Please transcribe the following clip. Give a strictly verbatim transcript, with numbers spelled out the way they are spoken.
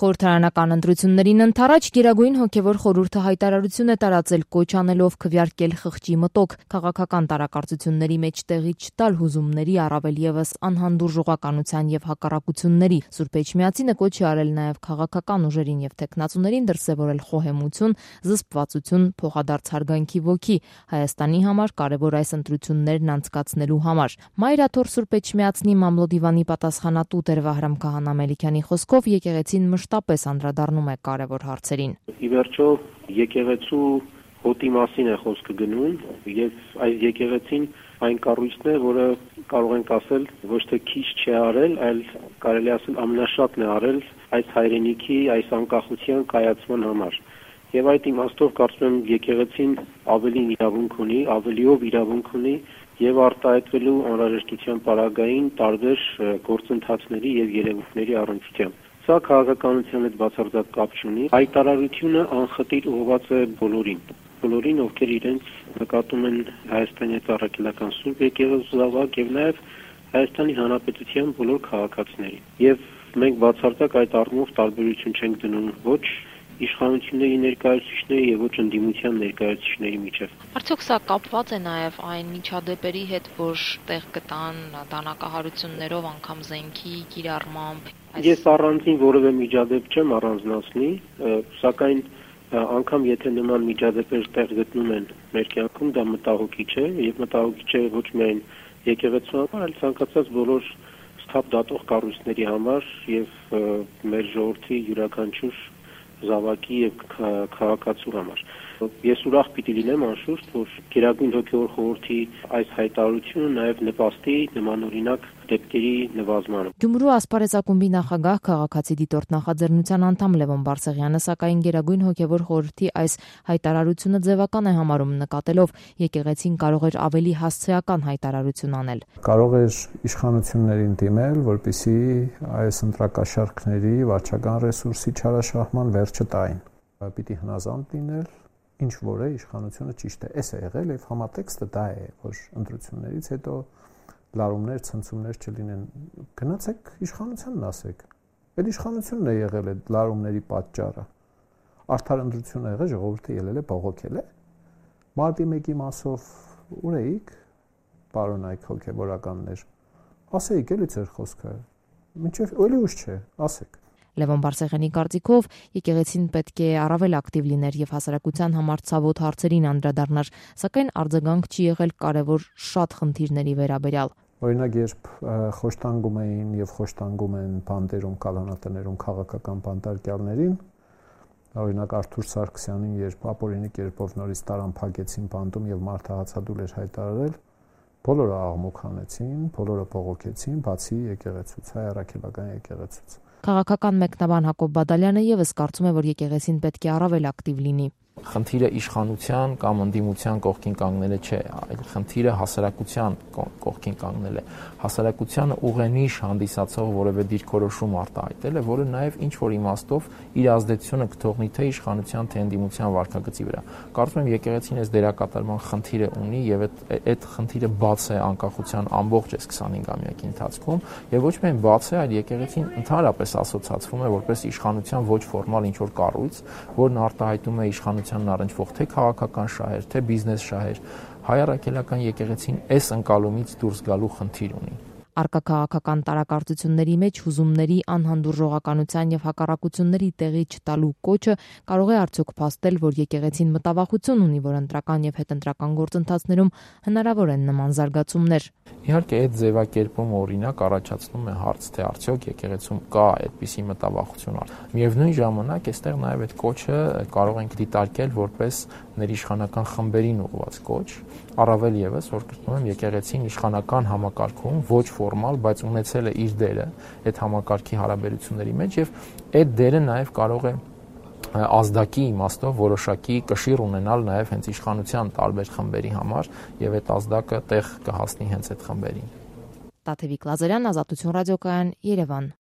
Խորհրդարանական ընտրություններին ընդառաջ Գերագույն հոգևոր խորհուրդը հայտարարություն է տարածել կոչ անելով քվեարկել խղճի մտոք, քաղաքական տարակարծությունների մեջ տեղի չտալ հուզումների, առավել ևս անհանդուրժողականության եւ հակառակությունների։ Սուրբ Էջմիածինը կոչ է արել նաեւ քաղաքական ուժերին եւ թեկնածուներին դրսեւորել խոհեմություն, զսպվածություն, փոխադարձ հարգանքի ոգի Հայաստանի համար կարևոր այս ընտրություններն անցկացնելու համար։ Մայրաթոր Սուրբ Էջմիածնի մամլոդիվանի պատասխանատու Տեր Վահրամ Քահանա Մելիքյանի խոսքով եկեղեցին մշտապես անդրադառնում է կարևոր հարցերին։ Ի վերջո եկեղեցու հոտի մասին է խոսքը գնում եւ այս եկեղեցին այն կառույցն է, որը կարող ենք ասել ոչ թե քիչ չի արել, այլ կարելի ասել ամենաշատն է արել այս հայրենիքի, այս անկախության կայացման համար։ Եվ այդ իմաստով կարծում եմ եկեղեցին ավելի իրավունք ունի, ավելիով իրավունք ունի եւ արտահայտվելու անհրաժեշտության պարագային տարբեր գործընթացների եւ երևույթների առնչությամբ։ Սա քաղաքականության հետ բացարձակ կապ չունի։ Հայտարարությունը անխտիր ուղղված է բոլորին, բոլորին, ովքեր իրենց նկատում են Հայաստանի Առաքելական Սուրբ Եկեղեցու զավակ եւ նաեւ Հայաստանի Հանրապետության բոլոր քաղաքացիներին։ Եվ մենք բացարձակ այդ առումով տարբերություն չենք դնում ոչ իշխանությունների ներկայացուցիչների եւ ոչ ընդդիմության ներկայացուցիչների միջեւ։ Արդյոք սա կապված է նաեւ այն միջադեպերի հետ, որ տեղ գտան դանակահարություններով, անգամ զենքի կիրառմամբ։ Ես առանձին որևէ միջադեպ չեմ առանձնացնի, սակայն անգամ եթե նման միջադեպեր տեղ գտնում են մեր կյանքում, դա մտահոգիչ է եւ մտահոգիչ է ոչ միայն եկեղեցու համար, այլ ցանկացած բոլոր սթափ դատող կառույցների համար եւ մեր ժողովրդի յուրաքանչյուր զավակի եւ քաղաքացու համար։ Ես ուրախ պիտի լինեմ անշուշտ, որ Գերագույն հոգևոր խորհրդի այս հայտարարությունը նաեւ նպաստի նմանօրինակ դեպքերի նվազմանը։ Գյումրու ասպարեզակումբի նախագահ քաղաքացի դիտորդ նախաձեռնության անդամ Լևոն Բարսեղյանը սակայն Գերագույն հոգևոր խորհրդի այս հայտարարությունը ձևական է համարում, նկատելով եկեղեցին կարող էր ավելի հասցեական հայտարարություն անել։ Կարող էր իշխանություններին դիմել, որպեսզի այս ընտրակաշառքների վարչական ռեսուրսի չարաշահման վերջը տային։ Պիտի հնազանդ լինել, ինչ որ է իշխանությունը ճիշտ է, էս է եղել եւ համատեքստը դա է, որ ընտրություններից հետո լարումներ, ցնցումներ չլինեն։ Գնացեք իշխանությանն ասեք։ Այդ իշխանությունն է եղել այդ լարումների պատճառը։ Արդար ընտրություն է եղել, ժողովուրդը ելել է բողոքել է։ Մարտի մեկի մասով ուր էիք, պարոն այք հոգեվորականներ։ Ասեիք էլի ձեր խոսքը։ Մինչև էլի ուշ չէ, ասեք։ Լևոն Բարսեղյանի կարծիքով եկեղեցին պետք է առավել ակտիվ լիներ եւ հասարակության համար ցավոտ հարցերին անդրադառնար, սակայն արձագանք չի եղել կարևոր շատ խնդիրների վերաբերյալ։ Օրինակ, երբ խոշտանգում էին եւ խոշտանգում են բանդերում, կալանատներում քաղաքական բանտարկյալներին, օրինակ Արթուր Սարգսյանին, երբ ապօրինի կերպով նորից տարան փակեցին բանդում եւ մարդահացադուլ էր հայտարարել, բոլորը աղմուկ հանեցին, բոլորը բողոքեցին, բացի եկեղեցուց, Հայ Առաքելական եկեղեցուց։ Քաղաքական մեկնաբան Հակոբ Բադալյանը եւս կարծում է, որ եկեղեցին պետք է առավել ակտիվ լինի։ Խնդիրը իշխանության կամ ընդդիմության կողքին կանգնելը չէ, այլ խնդիրը հասարակության կողքին կանգնել է։ Հասարակությանը ուղենիշ հանդիսացող որևէ դիրքորոշում արտահայտել է, որը նաև ինչ որ իմաստով իր ազդեցությունը կթողնի թե իշխանության, թե ընդդիմության վարքագծի վրա։ Կարծում եմ եկեղեցին այս դերակատարման խնդիրը ունի եւ այդ այդ խնդիրը բաց է անկախության ամբողջ այս քսանհինգամյակի ընթացքում եւ ոչ միայն բաց է, այլ եկեղեցին ընդհանրապես ասոցացվում է որպես իշխանության ոչ ֆորմալ ինչ որ կառույց, որն արտահայտում է իշխանության առնչվող թե քաղաքական շահեր, թե բիզնես շահեր, Հայ Առաքելական եկեղեցին այս ընկալումից դուրս գալու խնդիր ունի։ Առկա քաղաքական տարակարծությունների մեջ հուզումների, անհանդուրժողականության եւ հակառակությունների տեղի չտալու կոչը կարող է արդյոք փաստել, որ եկեղեցին մտավախություն ունի, որ ընտրական եւ հետընտրական գործընթացներում հնարավոր են նման զարգացումներ։ Իհարկե, այդ ձևակերպումը օրինակ առաջացնում է հարց, թե արդյոք եկեղեցում կա այդպիսի մտավախություն։ Միևնույն ժամանակ, այստեղ նաեւ այդ կոչը կարող ենք դիտարկել որպես ներիշխանական խմբերին ուղղված կոչ, առավել եւս, որ գտնում եմ եկեղեցին իշխանական համակարգում ոչ ֆորմալ, բայց ունեցել է իր դերը այդ համակարգի հարաբերությունների մեջ եւ այդ դերը նաեւ կարող է ազդակի իմաստով որոշակի կշիռ ունենալ նաեւ հենց իշխանության տարբեր խմբերի համար եւ այդ ազդակը տեղ կհասնի հենց այդ խմբերին։ Տաթևիկ Լազարյան, Ազատություն ռադիոկայան, Երևան։